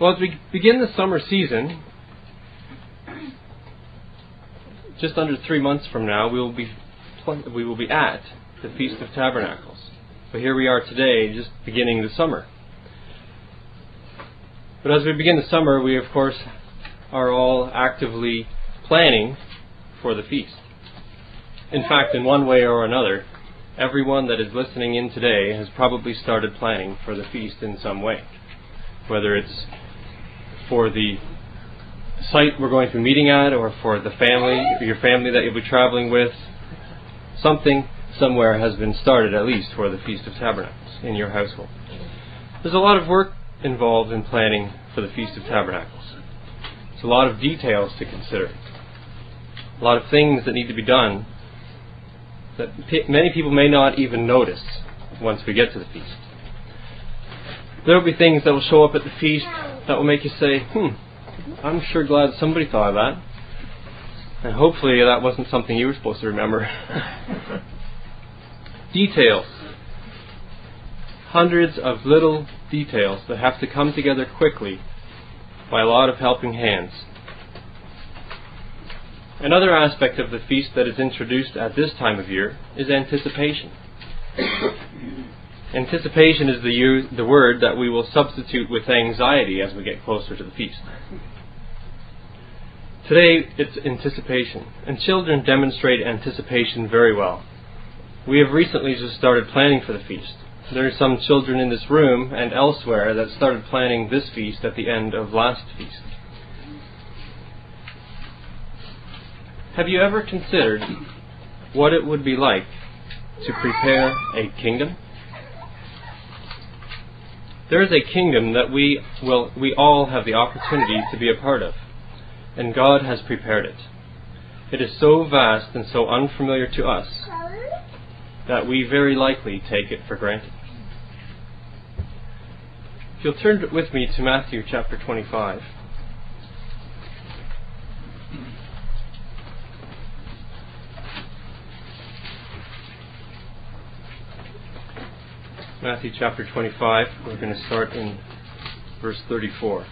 Well, as we begin the summer season, just under 3 months from now, we will be at the Feast of Tabernacles. But here we are today, just beginning the summer. But as we begin the summer, we of course are all actively planning for the feast. In fact, in one way or another, everyone that is listening in today has probably started planning for the feast in some way. Whether it's for the site we're going to be meeting at, or for the family, your family that you'll be traveling with, something somewhere has been started at least for the Feast of Tabernacles in your household. There's a lot of work involved in planning for the Feast of Tabernacles. There's a lot of details to consider. A lot of things that need to be done that many people may not even notice once we get to the feast. There will be things that will show up at the feast that will make you say, I'm sure glad somebody thought of that. And hopefully that wasn't something you were supposed to remember. Details. Hundreds of little details that have to come together quickly by a lot of helping hands. Another aspect of the feast that is introduced at this time of year is anticipation. Anticipation is the word that we will substitute with anxiety as we get closer to the feast. Today it's anticipation, and children demonstrate anticipation very well. We have recently just started planning for the feast. There are some children in this room and elsewhere that started planning this feast at the end of last feast. Have you ever considered what it would be like to prepare a kingdom? There is a kingdom that we all have the opportunity to be a part of, and God has prepared it. It is so vast and so unfamiliar to us that we very likely take it for granted. If you'll turn with me to Matthew chapter 25. Matthew chapter 25, we're going to start in verse 34.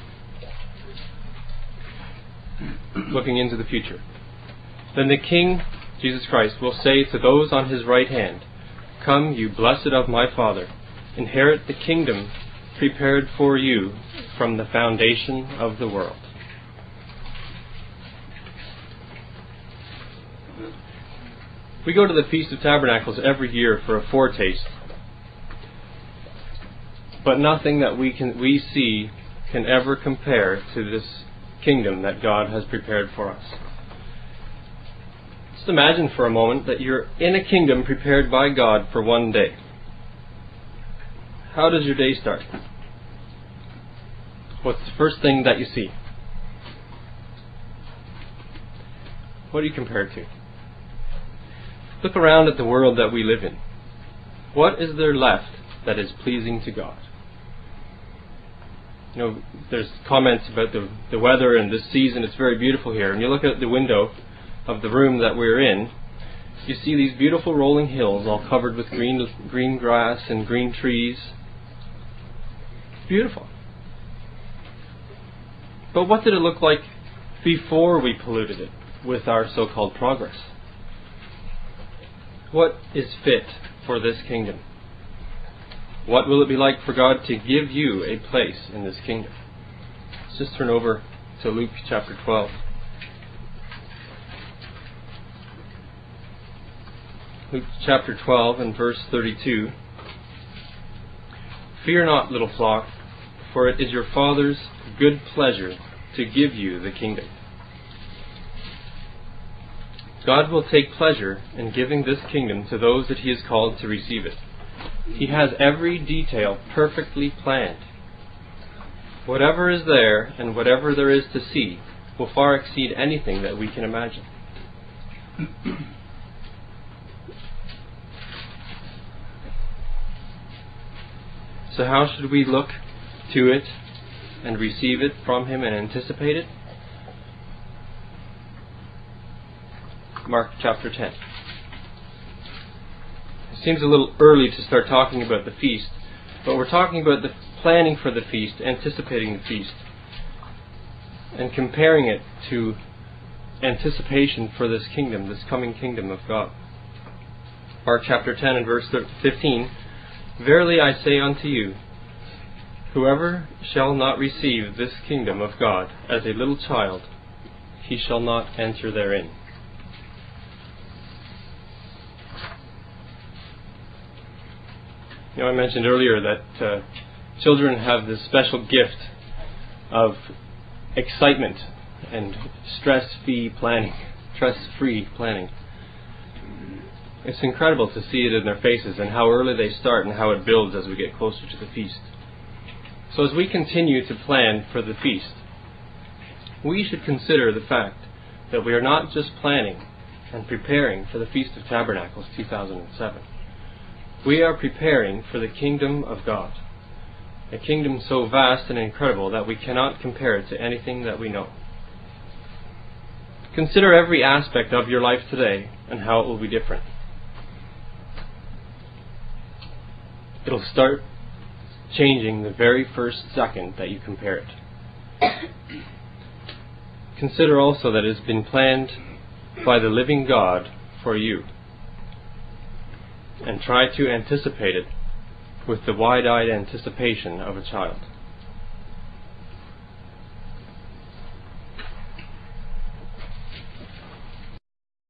Looking into the future. Then the King, Jesus Christ, will say to those on his right hand, Come, you blessed of my Father, inherit the kingdom prepared for you from the foundation of the world. We go to the Feast of Tabernacles every year for a foretaste. But nothing that we see can ever compare to this kingdom that God has prepared for us. Just imagine for a moment that you're in a kingdom prepared by God for one day. How does your day start? What's the first thing that you see? What do you compare it to? Look around at the world that we live in. What is there left that is pleasing to God? You know, there's comments about the weather and this season. It's very beautiful here. And you look out the window of the room that we're in, you see these beautiful rolling hills all covered with green grass and green trees. It's beautiful. But what did it look like before we polluted it with our so-called progress? What is fit for this kingdom? What will it be like for God to give you a place in this kingdom? Let's just turn over to Luke chapter 12. Luke chapter 12 and verse 32. Fear not, little flock, for it is your Father's good pleasure to give you the kingdom. God will take pleasure in giving this kingdom to those that He has called to receive it. He has every detail perfectly planned. Whatever is there and whatever there is to see will far exceed anything that we can imagine. So how should we look to it and receive it from Him and anticipate it? Mark chapter 10. It seems a little early to start talking about the feast, but we're talking about the planning for the feast, anticipating the feast. and comparing it to anticipation for this kingdom, this coming kingdom of God. Mark chapter 10 and verse 15, "Verily I say unto you, whoever shall not receive this kingdom of God as a little child, he shall not enter therein." I mentioned earlier that children have this special gift of excitement and stress-free planning. It's incredible to see it in their faces and how early they start and how it builds as we get closer to the feast. So as we continue to plan for the feast, we should consider the fact that we are not just planning and preparing for the Feast of Tabernacles 2007. We are preparing for the kingdom of God, a kingdom so vast and incredible that we cannot compare it to anything that we know. Consider every aspect of your life today and how it will be different. It'll start changing the very first second that you compare it. Consider also that it has been planned by the living God for you, and try to anticipate it with the wide-eyed anticipation of a child.